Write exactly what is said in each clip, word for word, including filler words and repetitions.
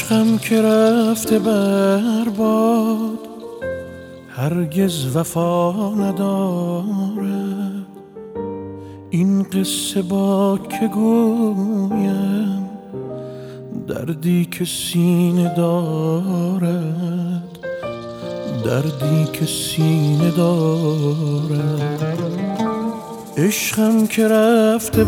عشقم که رفته برباد هرگز وفا ندارد، این قصه با که گویم دردی که سینه دارد، دردی که سینه دارد. عشقم که رفته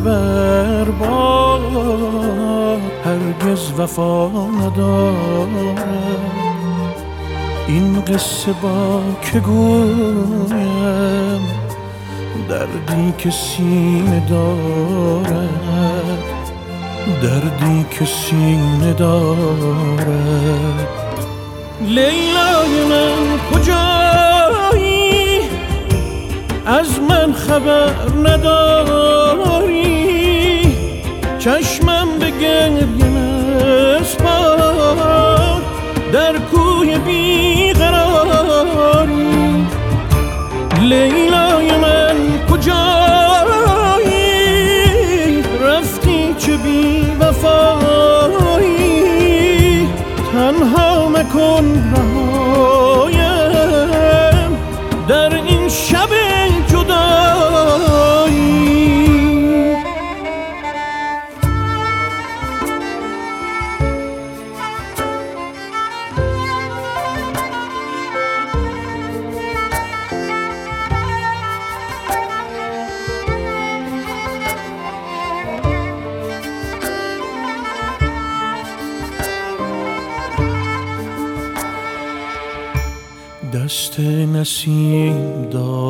برباد هرگز وفا ندارد، این قصه با که گویم دردی که سینه دارد، دردی که سینه دارد. لیلای من کجایی؟ از من خبر نداری؟ چشمم به گریه مسپار، در کوی بیقراری. لیلای من کجایی؟ رفتی چه بی وفایی، تنها مکن رهایم در این شب جدایی. دست نسیم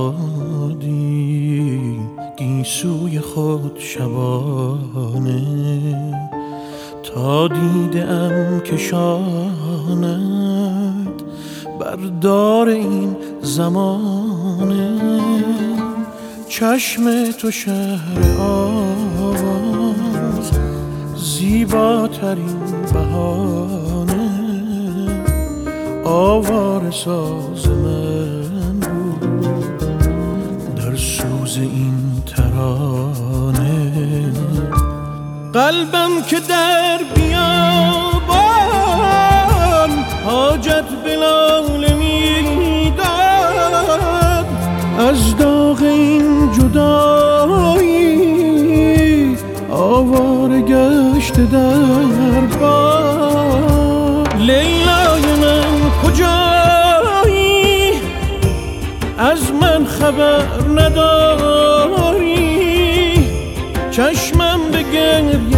دادی گیسوی خود شبانه، تا دیدم کشاند بردار این زمانه. چشم تو شهر آواز، زیباترین بهانه، آواره ساز من بود در سوز این ترانه. قلبم که در بیابان حاجت به لاله میداد، از داغ این جدایی آواره گشت در باد. لیلای من کجایی؟ از من خبر نداری؟ چشمم به گریه